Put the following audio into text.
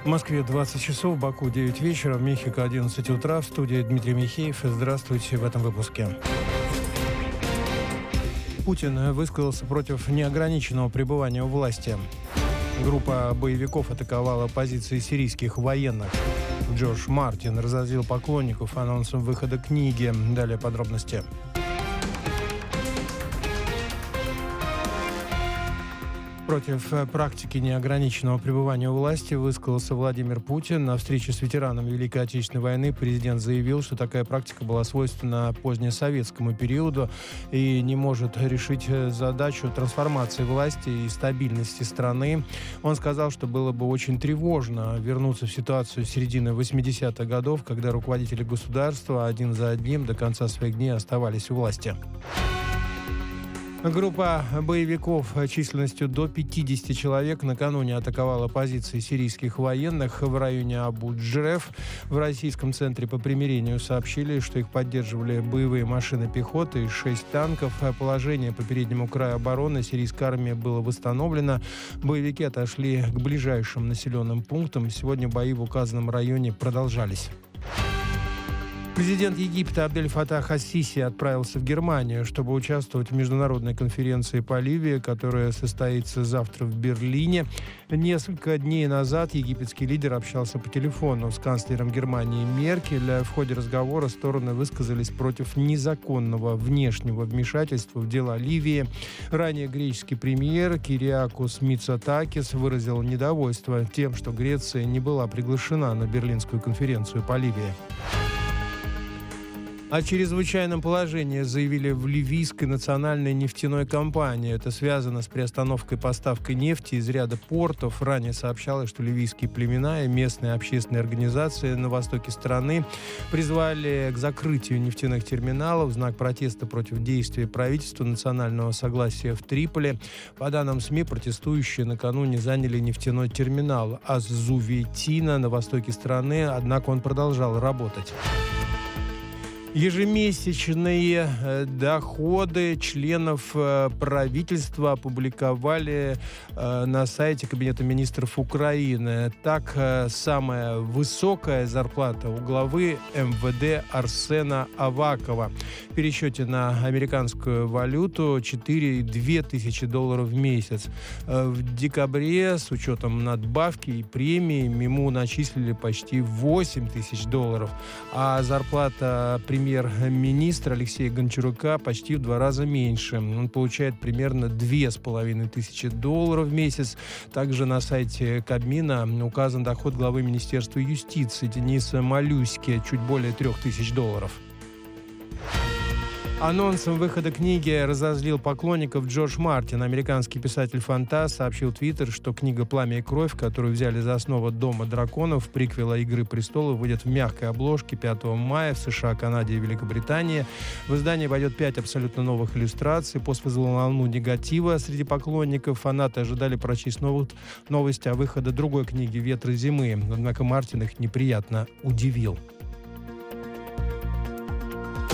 В Москве 20 часов, в Баку 9 вечера, в Мехико 11 утра. В студии Дмитрий Михеев. Здравствуйте в этом выпуске. Путин высказался против неограниченного пребывания у власти. Группа боевиков атаковала позиции сирийских военных. Джордж Мартин разозлил поклонников анонсом выхода книги. Далее подробности. Против практики неограниченного пребывания у власти высказался Владимир Путин. На встрече с ветеранами Великой Отечественной войны президент заявил, что такая практика была свойственна позднесоветскому периоду и не может решить задачу трансформации власти и стабильности страны. Он сказал, что было бы очень тревожно вернуться в ситуацию середины 80-х годов, когда руководители государства один за одним до конца своих дней оставались у власти. Группа боевиков численностью до 50 человек накануне атаковала позиции сирийских военных в районе Абу-Джреф. В Российском центре по примирению сообщили, что их поддерживали боевые машины пехоты и 6 танков. Положение по переднему краю обороны сирийской армии было восстановлено. Боевики отошли к ближайшим населенным пунктам. Сегодня бои в указанном районе продолжались. Президент Египта Абдель-Фатах ас-Сиси отправился в Германию, чтобы участвовать в международной конференции по Ливии, которая состоится завтра в Берлине. Несколько дней назад египетский лидер общался по телефону с канцлером Германии Меркель. В ходе разговора стороны высказались против незаконного внешнего вмешательства в дела Ливии. Ранее греческий премьер Кириакос Мицотакис выразил недовольство тем, что Греция не была приглашена на Берлинскую конференцию по Ливии. О чрезвычайном положении заявили в ливийской национальной нефтяной компании. Это связано с приостановкой поставки нефти из ряда портов. Ранее сообщалось, что ливийские племена и местные общественные организации на востоке страны призвали к закрытию нефтяных терминалов в знак протеста против действий правительства национального согласия в Триполи. По данным СМИ, протестующие накануне заняли нефтяной терминал Аз-Зувейтина на востоке страны, однако он продолжал работать. Ежемесячные доходы членов правительства опубликовали на сайте Кабинета министров Украины. Так, самая высокая зарплата у главы МВД Арсена Авакова в пересчете на американскую валюту $4,2 тысячи в месяц. В декабре с учетом надбавки и премии ему начислили почти $8 тысяч, а зарплата премьер-министра Алексея Гончарука почти в 2 раза меньше. Он получает примерно $2,5 тысячи в месяц. Также на сайте Кабмина указан доход главы Министерства юстиции Дениса Малюськи, чуть более $3 тысяч. Анонсом выхода книги разозлил поклонников Джордж Мартин. Американский писатель-фантаст сообщил в Твиттер, что книга «Пламя и кровь», которую взяли за основу «Дома драконов», приквела «Игры престолов», выйдет в мягкой обложке 5 мая в США, Канаде и Великобритании. В издании войдет 5 абсолютно новых иллюстраций. Пост вызвал волну негатива среди поклонников. Фанаты ожидали прочесть новости о выходе другой книги «Ветры зимы». Однако Мартин их неприятно удивил.